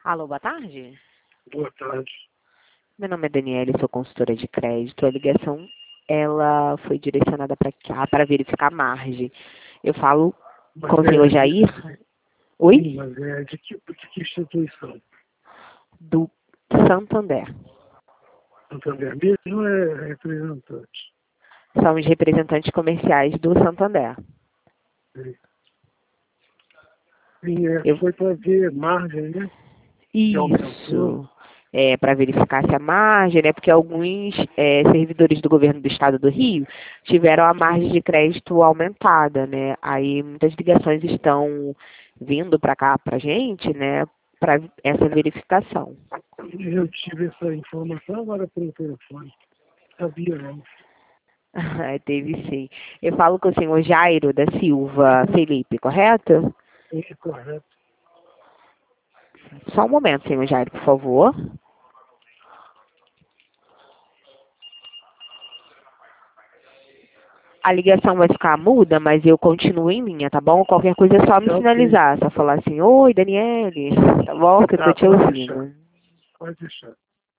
Alô, boa tarde. Boa tarde. Meu nome é Daniela, sou consultora de crédito. A ligação ela foi direcionada para cá para verificar a margem. Eu falo Mas com o senhor Jair? Oi? sim, mas é de que instituição? Do Santander. Santander mesmo é representante. São os representantes comerciais do Santander. Eu- Foi para ver margem, né? Que aumentou. Isso. Para verificar se a margem, né? Porque alguns servidores do governo do estado do Rio tiveram a margem de crédito aumentada, né? Aí muitas ligações estão vindo para cá para a gente, né? Para essa verificação. Eu tive essa informação agora pelo telefone. Sabia não. Teve sim. Eu falo com o senhor Jairo da Silva Felipe, correto? É correto. Só um momento, senhor Jairo, por favor. A ligação vai ficar muda, mas eu continuo em linha, tá bom? Qualquer coisa é só me Tá ok. sinalizar. Só falar assim, oi, Daniele, tá bom? Que eu tô Tá, te pode deixar. ouvindo. Pode deixar.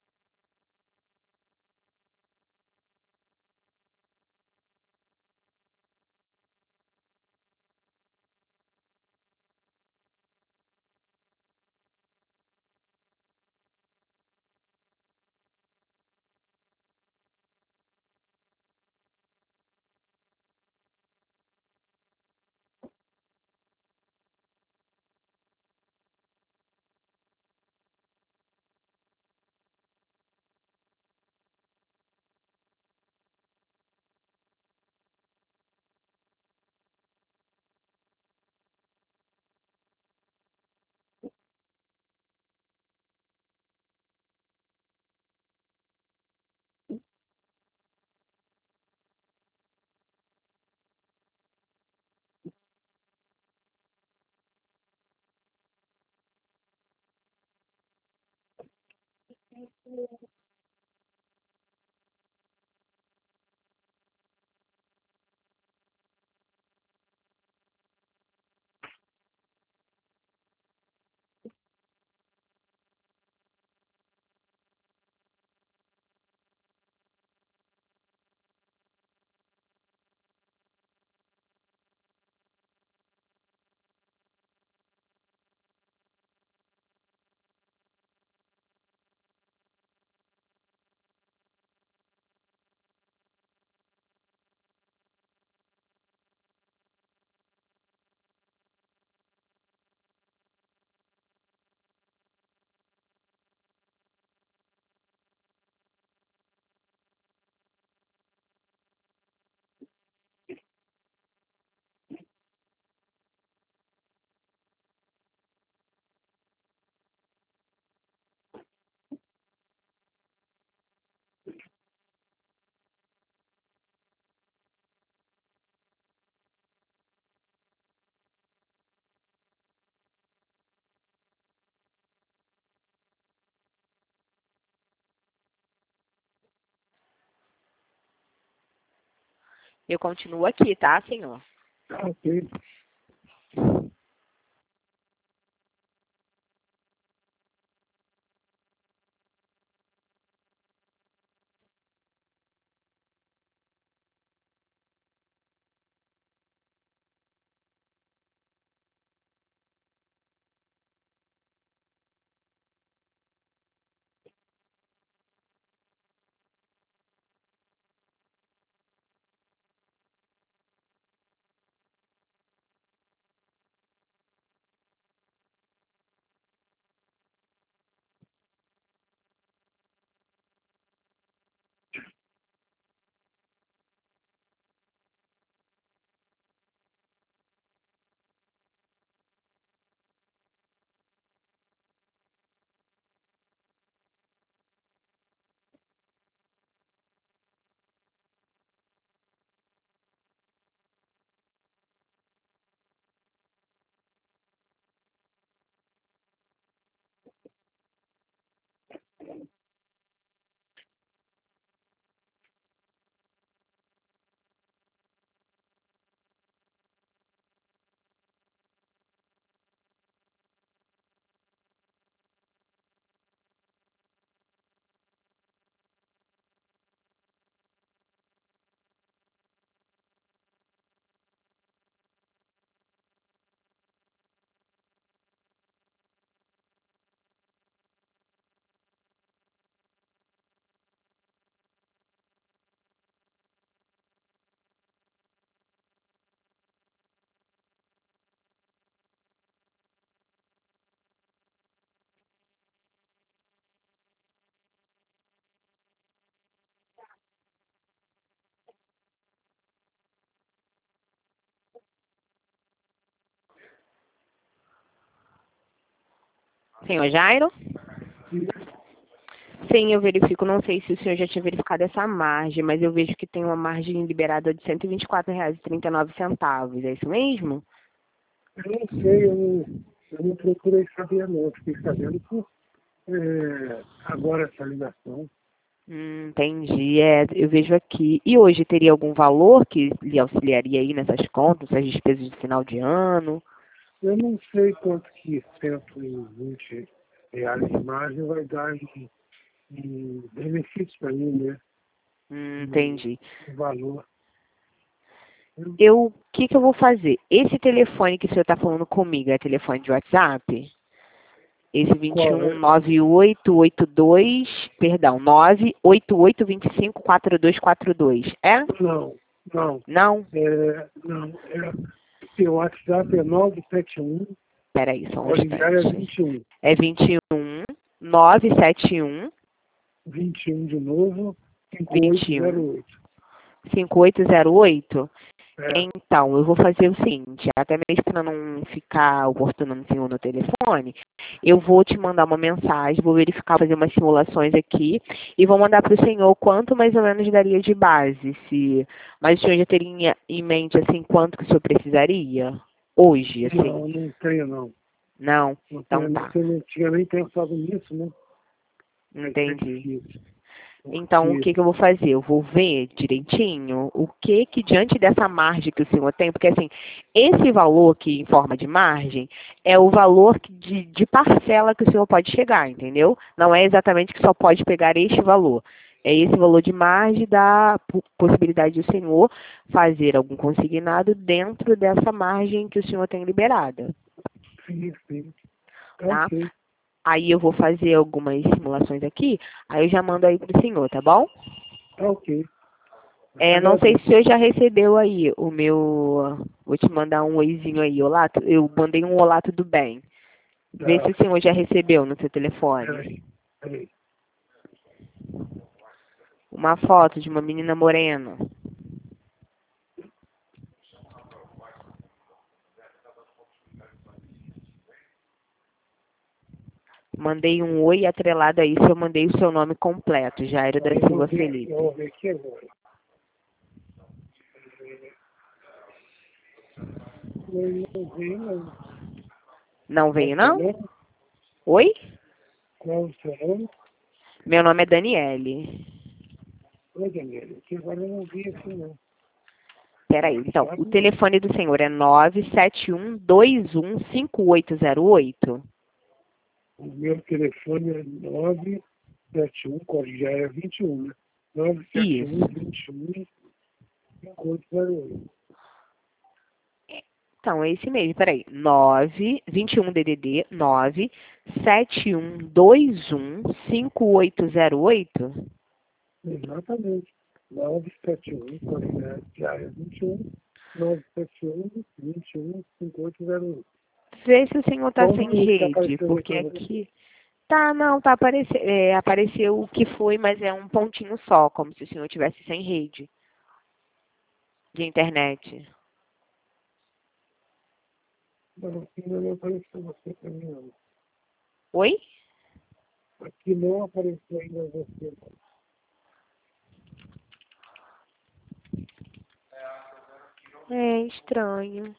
Eu continuo aqui, tá, senhor? Tá ok. Senhor Jairo? E Sim, eu verifico. Não sei se o senhor já tinha verificado essa margem, mas eu vejo que tem uma margem liberada de R$ 124,39. É isso mesmo? eu não sei, eu não procurei saber não. Fiquei sabendo por agora essa ligação. Entendi. Eu vejo aqui. E hoje teria algum valor que lhe auxiliaria aí nessas contas, essas despesas de final de ano? Eu não sei quanto que R$ 120 de margem vai dar em benefício para mim, né? Entendi. O valor. O que eu vou fazer? Esse telefone que o senhor está falando comigo é telefone de WhatsApp? Esse Qual é? 219882, perdão, 988254242. É? Não, não. Não? Não. Seu WhatsApp é 971, Peraí, só um código de área instante. 21. É 21 971 21 de novo, 21 5808. 5808. É, Então, eu vou fazer o seguinte, até mesmo para não ficar oportunando o senhor no telefone, eu vou te mandar uma mensagem, vou verificar, fazer umas simulações aqui e vou mandar para o senhor quanto mais ou menos daria de base, mas o senhor já teria em mente, assim, quanto que o senhor precisaria hoje, assim? não tenho não. Não? Não Então tenho, tá, você não tinha nem pensado nisso, né? Vai ser entendi. difícil. Então, o Porque, que eu vou fazer? Eu vou ver direitinho o que diante dessa margem que o senhor tem, porque assim, esse valor aqui em forma de margem é o valor de parcela que o senhor pode chegar, entendeu? Não é exatamente que só pode pegar este valor. É esse valor de margem da possibilidade do senhor fazer algum consignado dentro dessa margem que o senhor tem liberada, sim. Tá tá? ok. Aí eu vou fazer algumas simulações aqui, aí eu já mando aí pro senhor, tá bom? Tá ok. Eu te Não sei se agradeço. o senhor já recebeu aí o meu. Vou te mandar um oizinho aí, olá. Eu mandei um olá, tudo bem. Vê se Tá. o senhor já recebeu no seu telefone. Peraí. Peraí. Uma foto de uma menina morena. Mandei um oi atrelado a isso, eu mandei o seu nome completo, Jairo da Aí Silva Felipe. eu vou ver aqui agora. Não veio, não. Não Qual o veio, seu não? nome? Oi? Qual o seu nome? Meu nome é Daniele. Oi, Daniela. Aqui agora eu não vi aqui, não. Peraí, então, o WhatsApp, não. telefone do senhor é 971215808? O meu telefone é 971, código já é 21, né? Isso. 971 21 5808. Então, é esse mesmo, peraí. 21 DDD 971215808. Exatamente. 971, código já é 21, 971 21 5808. Vê se o senhor tá Qual o sem número que está rede, aparecendo aí porque para você? aqui. Tá, não, tá apareceu o que foi, mas é um pontinho só, como se o senhor tivesse sem rede de internet. Não, aqui não apareceu você para mim, não. Oi? Aqui não apareceu ainda você. É estranho.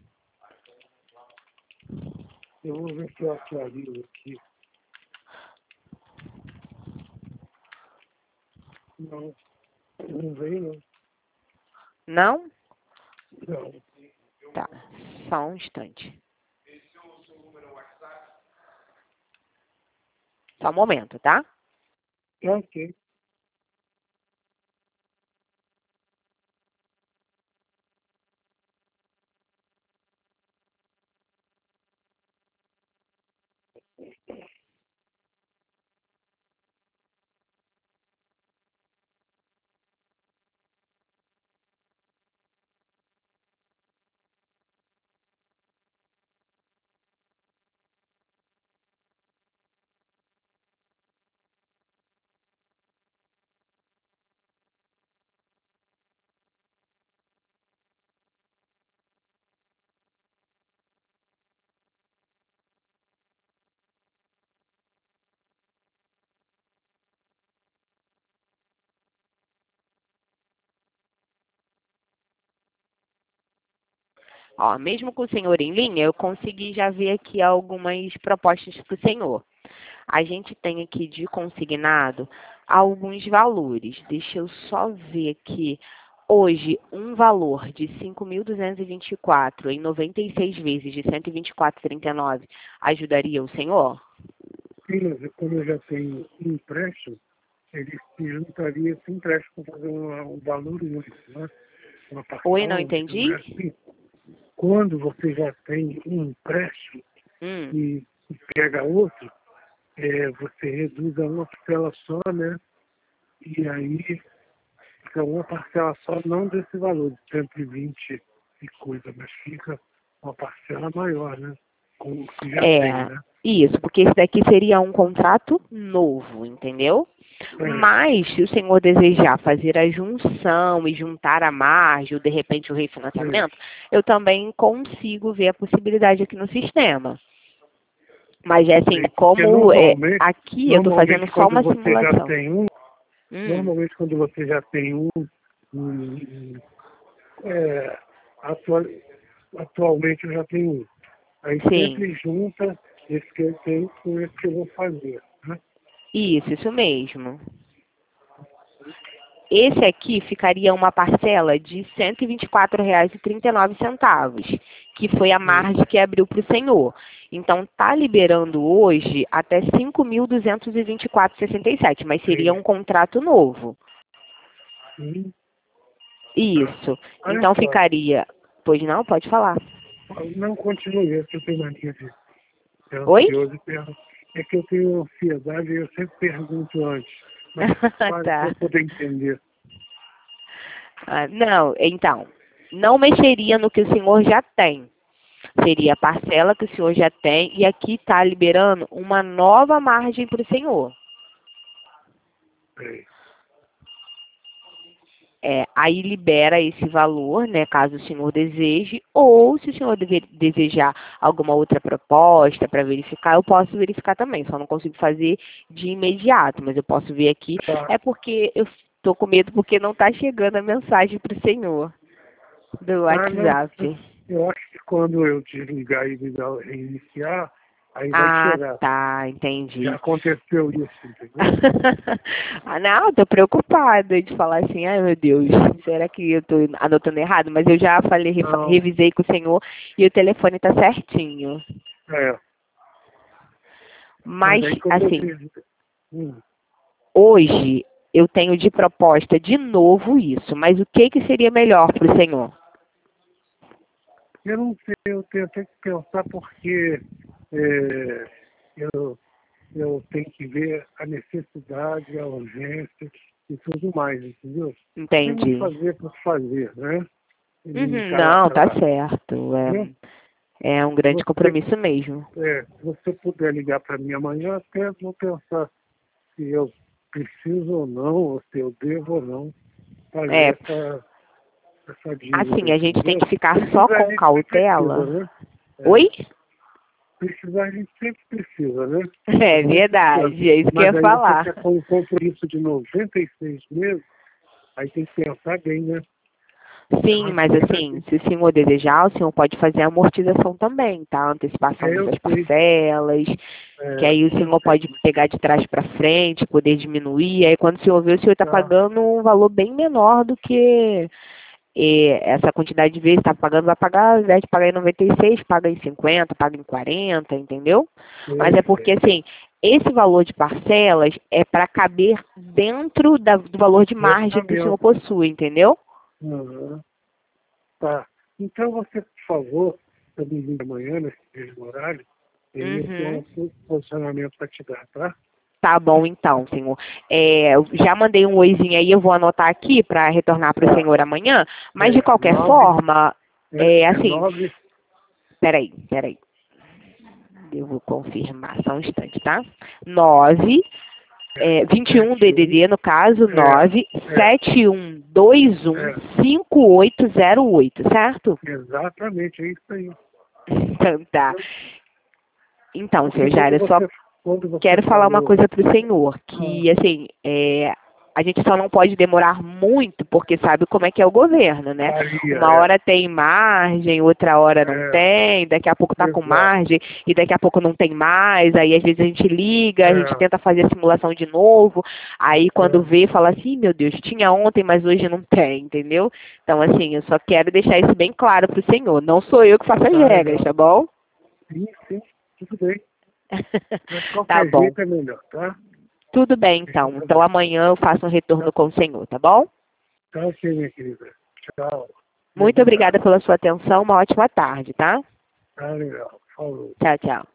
Eu vou ver se eu atualizo aqui. Não, não veio, não. Não? Não. Tá, só um instante. Só um momento, tá? Tá ok. Ó, mesmo com o senhor em linha, eu consegui já ver aqui algumas propostas para o senhor. A gente tem aqui de consignado alguns valores. Deixa eu só ver aqui. Hoje, um valor de 5.224 em 96 vezes de 124,39 ajudaria o senhor? Sim, mas como eu já tenho um empréstimo, ele se juntaria esse empréstimo para fazer um valor único, né? Uma Oi, não parcela única, não entendi? é assim? Quando você já tem um empréstimo Hum, e pega outro, você reduz a uma parcela só, né? E aí fica uma parcela só, não desse valor de 120 e coisa, mas fica uma parcela maior, né? Com o que já tem, né? isso, porque esse daqui seria um contrato novo, entendeu? Mas, se o senhor desejar fazer a junção e juntar a margem, ou de repente o refinanciamento, eu também consigo ver a possibilidade aqui no sistema. Mas é assim, Porque como aqui eu estou fazendo só uma você já simulação. tem um, Hum, normalmente quando você já tem um, é, atual- atualmente eu já tenho um. Aí sim, sempre junta esse que eu tenho com esse que eu vou fazer, né? isso mesmo. Esse aqui ficaria uma parcela de R$ 124,39, que foi a margem que abriu para o senhor. Então, está liberando hoje até 5.224,67, mas seria Sim. um contrato novo. Sim. Tá. Isso. Olha Então, só, ficaria... Pois não? Pode falar. não continue, eu tenho mania de ser Oi? ansioso. É que eu tenho ansiedade e eu sempre pergunto antes, mas para Tá. eu poder entender. Não, então, não mexeria no que o senhor já tem. Seria a parcela que o senhor já tem e aqui está liberando uma nova margem para o senhor. É, Aí libera esse valor, né, caso o senhor deseje, ou se o senhor desejar alguma outra proposta para verificar, eu posso verificar também, só não consigo fazer de imediato, mas eu posso ver aqui. tá. É porque eu estou com medo porque não está chegando a mensagem para o senhor do Não, WhatsApp. eu acho que quando eu desligar e reiniciar, aí vai Ah, chegar. tá, Já entendi. aconteceu isso, entendeu? Ah, não, tô preocupada de falar assim, ai meu Deus, será que eu tô anotando errado? Mas eu já falei, Não, revisei com o senhor e o telefone tá certinho. é. Mas Mas, aí quando eu assim, desligar. hoje eu tenho de proposta de novo isso, mas o que que seria melhor para o senhor? Eu não sei, eu tenho até que pensar porque é, eu tenho que ver a necessidade, a urgência e tudo mais, entendeu? Sem não Entendi. fazer por fazer, né? E Uhum, dar não, tá aquela. certo. Né? É um Se grande você, compromisso mesmo. se você puder ligar para mim amanhã, até vou pensar se eu preciso ou não, ou se eu devo ou não É, fazer essa dívida, assim, a gente tem que entendeu? ficar só Precisar a com gente sempre precisa, cautela. né? É. Oi? Precisar a gente sempre precisa, né? É Com certeza. verdade, é isso que eu Mas ia aí você falar. está com um compromisso de 96 meses, aí tem que pensar bem, né? Sim, mas assim, se o senhor desejar, o senhor pode fazer a amortização também, tá? Antecipação Eu dessas sei, parcelas, que aí o eu senhor sei. pode pegar de trás para frente, poder diminuir. Aí quando o senhor vê, o senhor está Tá, pagando um valor bem menor do que essa quantidade de vezes está pagando, vai pagar, ao invés de pagar em 96, paga em 50, paga em 40, entendeu? Mas sei, é porque, sei. assim, esse valor de parcelas é para caber dentro do valor de Do margem que o senhor orçamento. possui, entendeu? Uhum. Tá. Então você, por favor, para me vir amanhã, nesse mesmo horário, e aí eu tenho Uhum. um posicionamento para te dar, tá? Tá bom, então, senhor. Eu já mandei um oizinho aí, eu vou anotar aqui para retornar para o Tá. senhor amanhã, mas de É, qualquer nove, forma, é assim, nove, peraí. Eu vou confirmar, só um instante, tá? 9, 21 sete, um, DDD, no caso, é, nove é, sete um dois um é, 5808, certo? exatamente, é isso aí. Então tá. Então, Porque senhor Jair, eu só quando você quero falar uma falou, coisa para o senhor, ah, que, assim, a gente só não pode demorar muito, porque sabe como é que é o governo, né? Varia, Uma hora tem margem, outra hora não tem, daqui a pouco tá com exato. margem e daqui a pouco não tem mais, aí às vezes a gente liga, a gente É. tenta fazer a simulação de novo, aí quando É. vê, fala assim, meu Deus, tinha ontem, mas hoje não tem, entendeu? Então, assim, eu só quero deixar isso bem claro pro senhor. Não sou eu que faço as regras, Legal. tá bom? Sim, tudo bem. Mas de Tá qualquer bom. jeito é melhor, tá? Tudo bem, então. Então amanhã eu faço um retorno com o senhor, tá bom? Tá ok, minha querida. Tchau. Muito Obrigado. obrigada pela sua atenção. Uma ótima tarde, tá? Tá legal. Falou. Tchau, tchau.